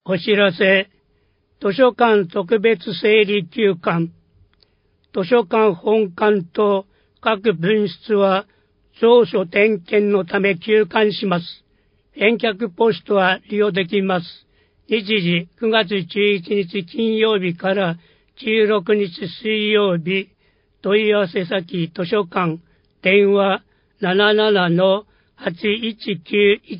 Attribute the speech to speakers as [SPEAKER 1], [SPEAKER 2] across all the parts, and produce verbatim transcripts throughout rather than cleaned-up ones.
[SPEAKER 1] お知らせ、図書館特別整理休館。図書館本館と各分室は蔵書点検のため休館します。返却ポストは利用できます。日時くがつじゅういちにち金曜日からじゅうろくにち水曜日。問い合わせ先図書館。電話 ななななのはちいちきゅういち。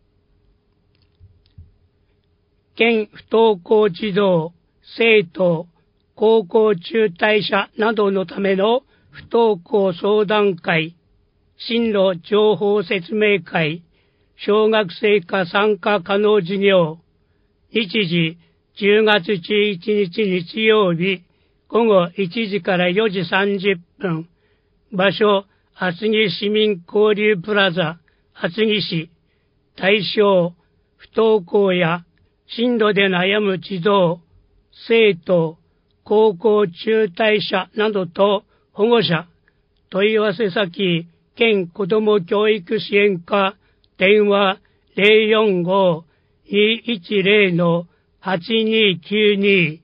[SPEAKER 1] 県不登校児童、生徒、高校中退者などのための不登校相談会、進路情報説明会、小学生科参加可能事業、日時じゅうがつじゅういちにち日曜日、午後いちじからよじさんじゅっぷん、場所、厚木市民交流プラザ、厚木市、対象、不登校や進路で悩む児童、生徒、高校中退者などと保護者、問い合わせ先、県子ども教育支援課、電話 ゼロよんご にいちゼロ のはちにきゅうに。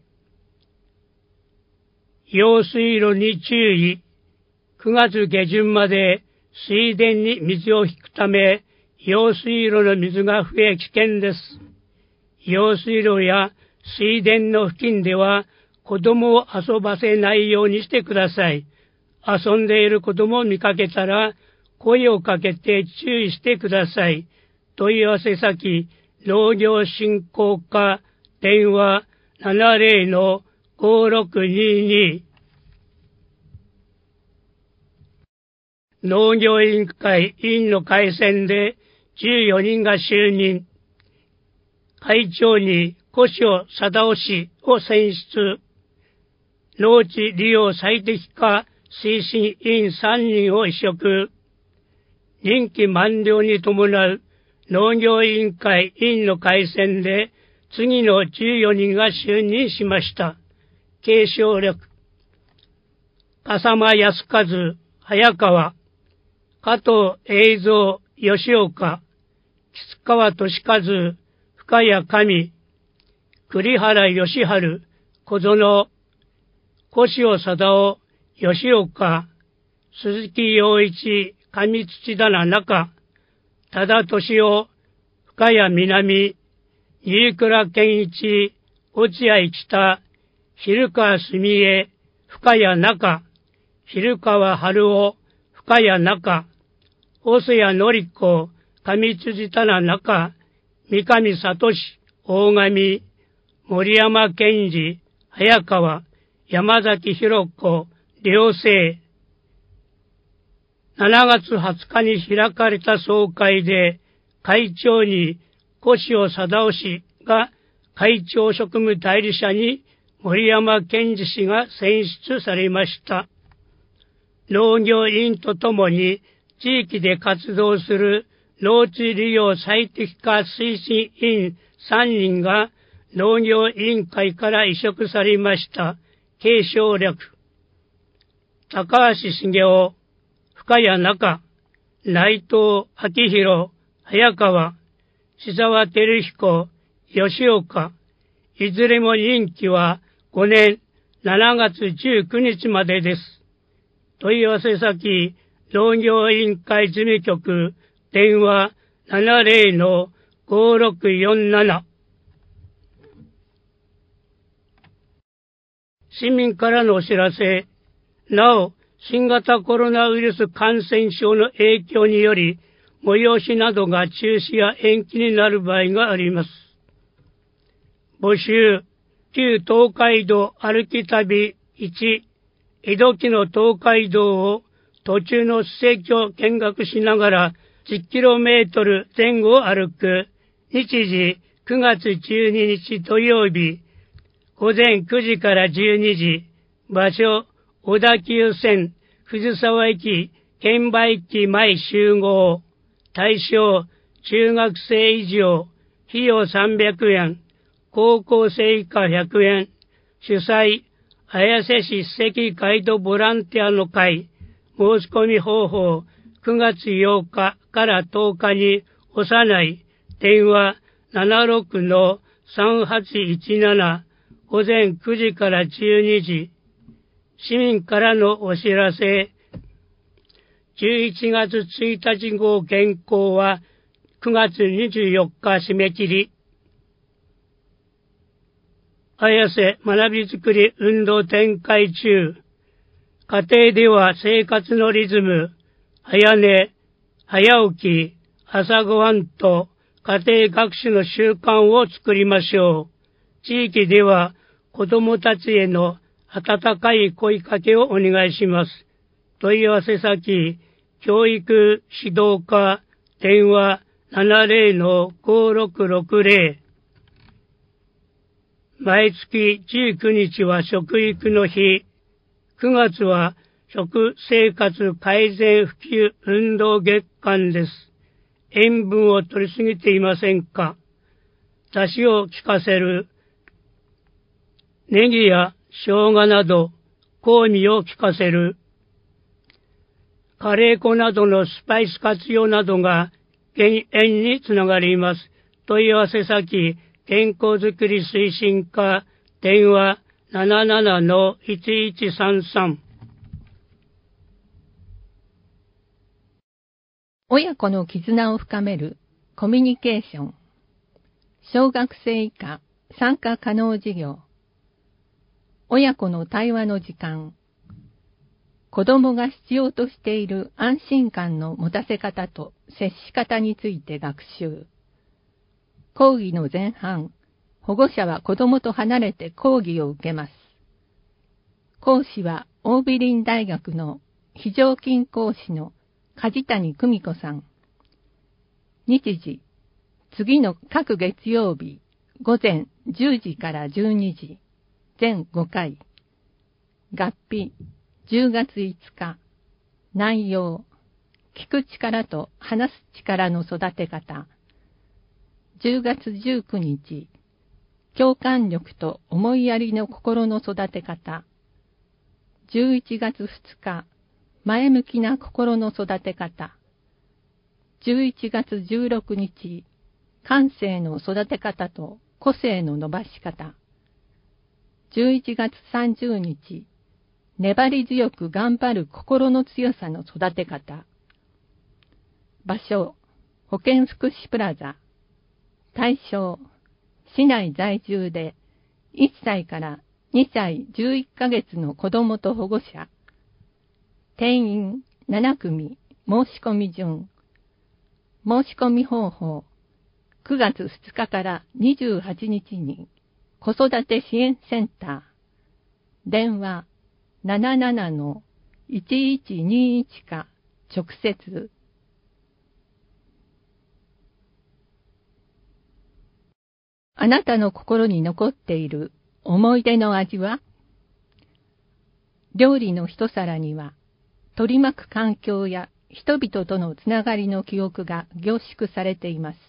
[SPEAKER 1] 用水路に注意。くがつ下旬まで水田に水を引くため、用水路の水が増え危険です。用水路や水田の付近では子供を遊ばせないようにしてください。遊んでいる子供を見かけたら声をかけて注意してください。問い合わせ先、農業振興課、電話 ななゼロのごろくにに。農業委員会委員の改選でじゅうよにんが就任。会長に古所貞夫氏を選出。農地利用最適化推進委員さんにんを委嘱。任期満了に伴う農業委員会委員の改選で次のじゅうよにんが就任しました。継承力。笠間康和、早川、加藤栄三、吉岡、吉川俊和、深谷上、栗原義治、小園、小塩貞夫、吉岡、鈴木陽一、上土棚中、多田敏夫、深谷南、新倉健一、落合北、蛭川澄江、深谷中、蛭川春夫、深谷中、細谷典子、上辻棚中、三上聡、大上、森山健二、早川、山崎博子、両生。しちがつはつかに開かれた総会で、会長に小塩貞夫氏が会長職務代理者に森山健二氏が選出されました。農業委員とともに地域で活動する農地利用最適化推進委員さんにんが農業委員会から委嘱されました。継承略。高橋茂雄、深谷中、内藤明宏、早川、志沢照彦、吉岡、いずれも任期はごねんしちがつじゅうくにちまでです。問い合わせ先、農業委員会事務局、電話 ななゼロのごろくよんなな。市民からのお知らせ。なお、新型コロナウイルス感染症の影響により、催しなどが中止や延期になる場合があります。募集、旧東海道歩き旅いち、江戸期の東海道を途中の史跡を見学しながらじゅっキロメートル前後を歩く。日時くがつじゅうににち土曜日、午前くじからじゅうにじ。場所、小田急線藤沢駅券売機前集合。対象、中学生以上。費用さんびゃくえん。高校生以下ひゃくえん。主催、綾瀬市史跡ガイドボランティアの会。申し込み方法、くがつようかからとおかにおさない。電話 ななろくのさんはちいちななごぜんくじからじゅうにじ、市民からのお知らせ。じゅういちがつついたち号原稿はくがつにじゅうよっか締め切り。綾瀬学びづくり運動展開中。家庭では生活のリズム、早寝、早起き、朝ごはんと家庭学習の習慣を作りましょう。地域では子どもたちへの温かい声かけをお願いします。問い合わせ先、教育指導課、電話 ななぜろのごろくろくぜろ。毎月じゅうくにちは食育の日。くがつは食生活改善普及運動月間です。塩分を取りすぎていませんか？出汁を効かせる。ネギや生姜など香味を効かせる。カレー粉などのスパイス活用などが減塩につながります。問い合わせ先、健康づくり推進課、電話 ななななのいちいちさんさん。
[SPEAKER 2] 親子の絆を深めるコミュニケーション。小学生以下参加可能事業。親子の対話の時間。子供が必要としている安心感の持たせ方と接し方について学習。講義の前半、保護者は子供と離れて講義を受けます。講師は桜美林大学の非常勤講師の梶谷久美子さん。日時、次の各月曜日、午前じゅうじからじゅうにじ、全ごかい。合日、じゅうがついつか。内容、聞く力と話す力の育て方。じゅうがつじゅうくにち、共感力と思いやりの心の育て方。じゅういちがつふつか、前向きな心の育て方。じゅういちがつじゅうろくにち、感性の育て方と個性の伸ばし方。じゅういちがつさんじゅうにち、粘り強く頑張る心の強さの育て方。場所、保健福祉プラザ。対象、市内在住でいっさいからにさいじゅういっかげつの子どもと保護者。定員ななくみ、申し込み順。申し込み方法、くがつふつかからにじゅうはちにちに子育て支援センター。電話 ななななのいちいちにいち か直接。あなたの心に残っている思い出の味は？料理の一皿には取り巻く環境や人々とのつながりの記憶が凝縮されています。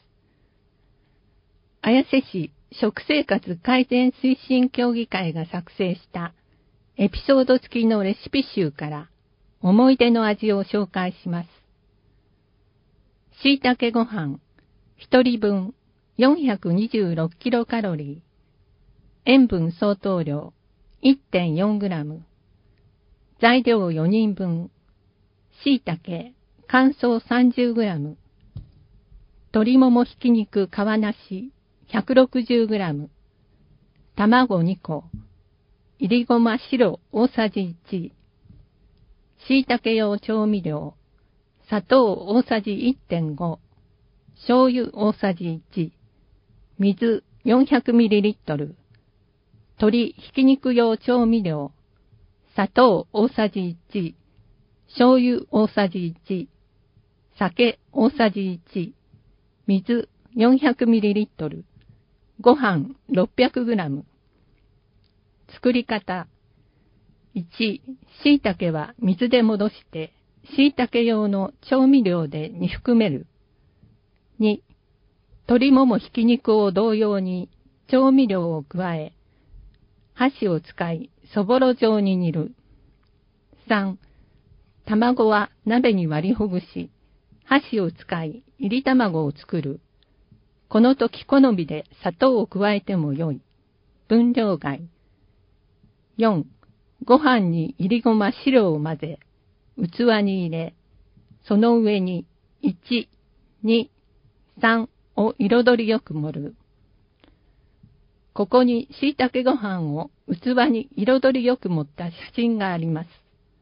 [SPEAKER 2] 綾瀬市食生活改善推進協議会が作成したエピソード付きのレシピ集から思い出の味を紹介します。しいたけご飯ひとりぶんよんひゃくにじゅうろくキロカロリー。塩分相当量 いってんよんグラム。材料よにんぶん。しいたけ乾燥 さんじゅうグラム。鶏ももひき肉皮なし ひゃくろくじゅうグラム。卵にこ。いりごま白大さじいち。しいたけ用調味料。砂糖大さじ いってんご。醤油大さじいち。水 よんひゃくミリリットル。鶏ひき肉用調味料。砂糖大さじいち。醤油大さじいち。酒大さじいち。水 よんひゃくミリリットル。ご飯 ろっぴゃくグラム。作り方。いち. しいたけは水で戻して、しいたけ用の調味料で煮含める。に. 鶏ももひき肉を同様に調味料を加え、箸を使いそぼろ状に煮る。さん. 卵は鍋に割りほぐし、箸を使いいり卵を作る。 この時好みで砂糖を加えてもよい。分量外。よん、ご飯にいりごま白を混ぜ、器に入れ、その上にいち、に、さんを彩りよく盛る。ここに椎茸ご飯を器に彩りよく盛った写真があります。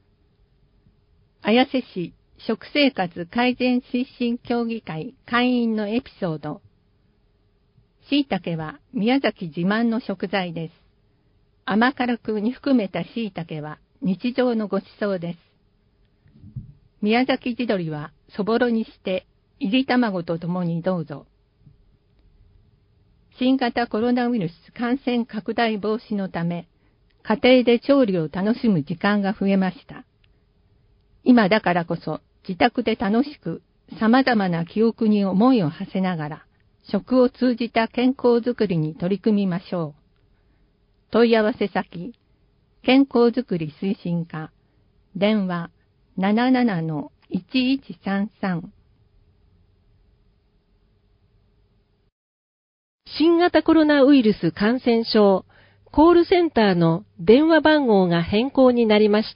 [SPEAKER 2] 綾瀬市食生活改善推進協議会会員のエピソード。椎茸は宮崎自慢の食材です。甘辛く煮含めた椎茸は日常のごちそうです。宮崎地鶏はそぼろにしていり卵とともにどうぞ。新型コロナウイルス感染拡大防止のため、家庭で調理を楽しむ時間が増えました。今だからこそ自宅で楽しく様々な記憶に思いを馳せながら、食を通じた健康づくりに取り組みましょう。問い合わせ先、健康づくり推進課、電話 ななななのいちいちさんさん。
[SPEAKER 3] 新型コロナウイルス感染症コールセンターの電話番号が変更になりました。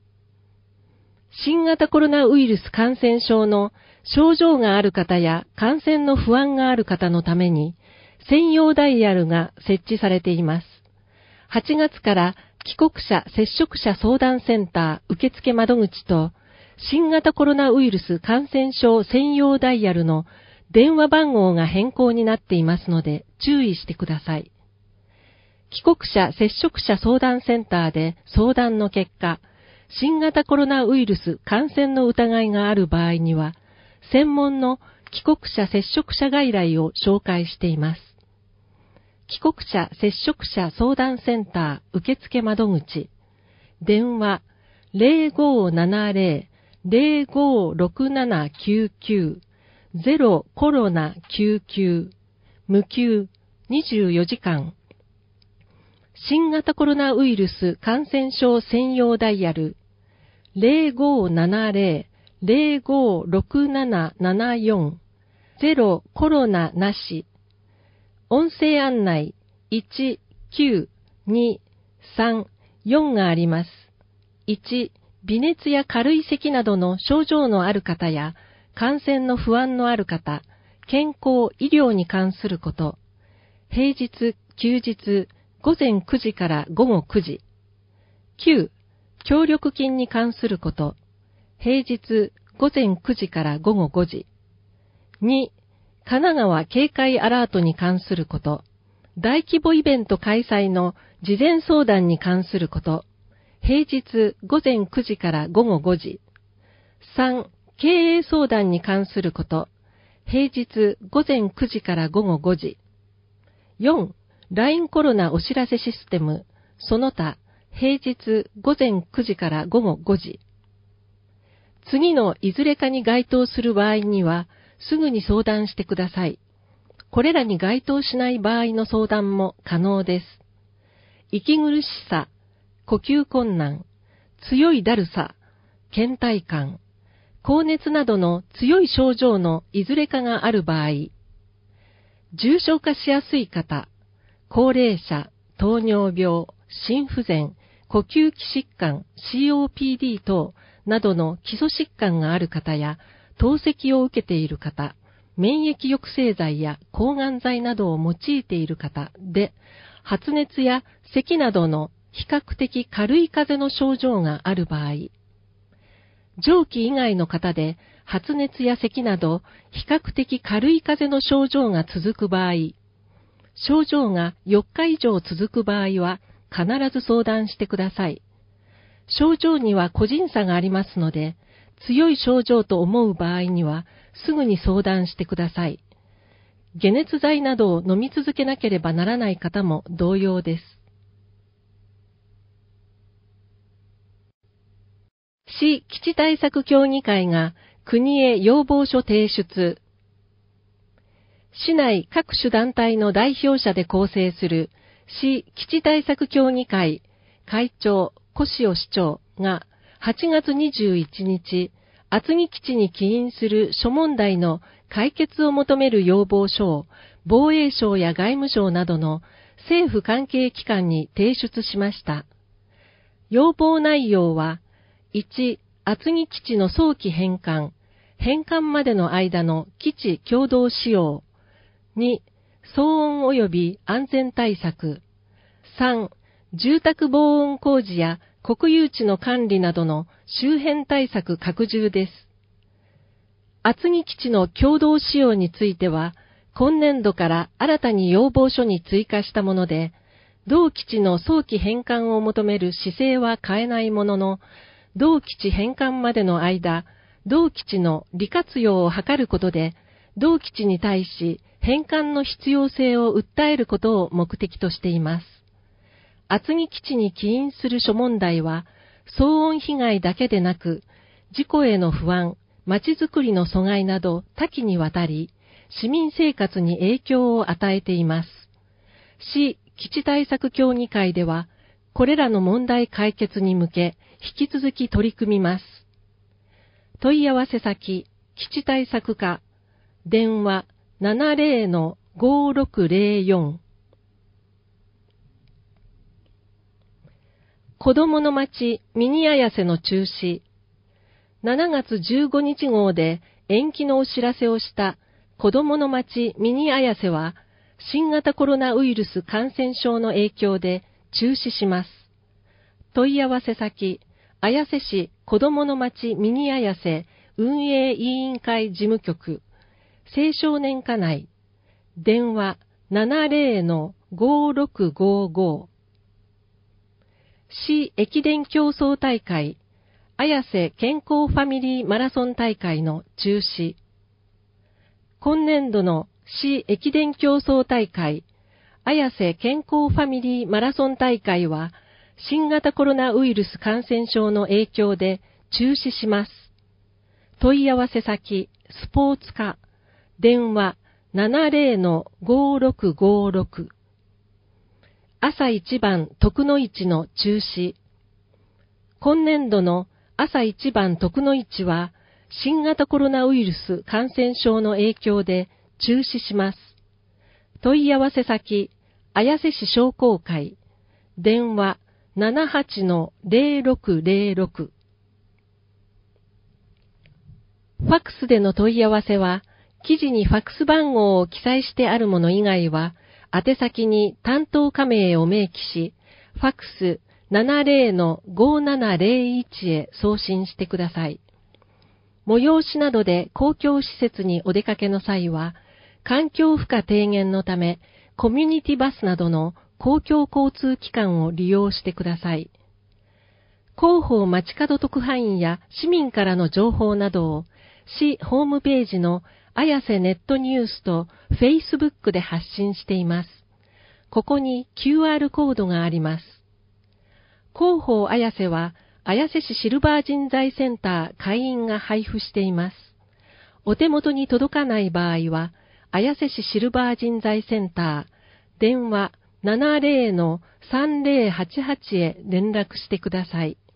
[SPEAKER 3] 新型コロナウイルス感染症の症状がある方や感染の不安がある方のために専用ダイヤルが設置されています。はちがつから帰国者接触者相談センター受付窓口と新型コロナウイルス感染症専用ダイヤルの電話番号が変更になっていますので注意してください。帰国者接触者相談センターで相談の結果、新型コロナウイルス感染の疑いがある場合には、専門の帰国者接触者外来を紹介しています。帰国者接触者相談センター受付窓口、電話 ゼロごーななゼロ ゼロごーろくななきゅうきゅう ゼロコロナきゅうきゅう、無給にじゅうよじかん。新型コロナウイルス感染症専用ダイヤル ゼロごーななゼロ ゼロごーろくななななよん ゼロコロナなし。音声案内いちきゅうにさんよんがあります。いち、微熱や軽い咳などの症状のある方や感染の不安のある方、健康・医療に関すること。平日・休日、午前くじから午後くじ。きゅう、協力金に関すること。平日、午前くじから午後ごじ。に、神奈川警戒アラートに関すること。大規模イベント開催の事前相談に関すること。平日、午前くじから午後ごじ。さん、経営相談に関すること。平日、午前くじから午後ごじ。よん、ライン コロナお知らせシステム、その他、平日午前くじから午後ごじ。次のいずれかに該当する場合には、すぐに相談してください。これらに該当しない場合の相談も可能です。息苦しさ、呼吸困難、強いだるさ、倦怠感、高熱などの強い症状のいずれかがある場合、重症化しやすい方、高齢者、糖尿病、心不全、呼吸器疾患 シーオーピーディー 等などの基礎疾患がある方や、透析を受けている方、免疫抑制剤や抗がん剤などを用いている方で、発熱や咳などの比較的軽い風邪の症状がある場合、上記以外の方で発熱や咳など比較的軽い風邪の症状が続く場合、症状がよっか以上続く場合は必ず相談してください。症状には個人差がありますので、強い症状と思う場合にはすぐに相談してください。解熱剤などを飲み続けなければならない方も同様です。市基地対策協議会が国へ要望書提出。市内各種団体の代表者で構成する市基地対策協議会会長越尾市長がはちがつにじゅういちにち、厚木基地に起因する諸問題の解決を求める要望書を防衛省や外務省などの政府関係機関に提出しました。要望内容は、いち、厚木基地の早期返還、返還までの間の基地共同使用。に、騒音及び安全対策。さん、住宅防音工事や国有地の管理などの周辺対策拡充です。厚木基地の共同使用については、今年度から新たに要望書に追加したもので、同基地の早期返還を求める姿勢は変えないものの、同基地返還までの間、同基地の利活用を図ることで、同基地に対し返還の必要性を訴えることを目的としています。厚木基地に起因する諸問題は、騒音被害だけでなく、事故への不安、街づくりの阻害など多岐にわたり、市民生活に影響を与えています。市基地対策協議会では、これらの問題解決に向け、引き続き取り組みます。問い合わせ先、基地対策課、電話 ななぜろのごろくぜろよん。子どもの街ミニ綾瀬の中止。しちがつじゅうごにち号で延期のお知らせをした子どもの街ミニ綾瀬は、新型コロナウイルス感染症の影響で中止します。問い合わせ先、綾瀬市子どもの街ミニ綾瀬運営委員会事務局、青少年課内、電話 ななぜろのごろくごご。市駅伝競争大会、綾瀬健康ファミリーマラソン大会の中止。今年度の市駅伝競争大会、綾瀬健康ファミリーマラソン大会は、新型コロナウイルス感染症の影響で中止します。問い合わせ先、スポーツ課、電話 ななぜろのごろくごろく。朝一番徳の市の中止。今年度の朝一番徳の市は、新型コロナウイルス感染症の影響で中止します。問い合わせ先、綾瀬市商工会、電話 ななはちのぜろろくぜろろく。ファックスでの問い合わせは、記事にファックス番号を記載してあるもの以外は、宛先に担当課名を明記し、ファックス ななぜろのごななぜろいち へ送信してください。催しなどで公共施設にお出かけの際は、環境負荷低減のため、コミュニティバスなどの公共交通機関を利用してください。広報街角特派員や市民からの情報などを、市ホームページの綾瀬ネットニュースと Facebook で発信しています。ここに キューアール コードがあります。広報綾瀬は、綾瀬市シルバー人材センター会員が配布しています。お手元に届かない場合は、綾瀬市シルバー人材センター、電話 ななぜろのさんぜろはちはち へ連絡してください。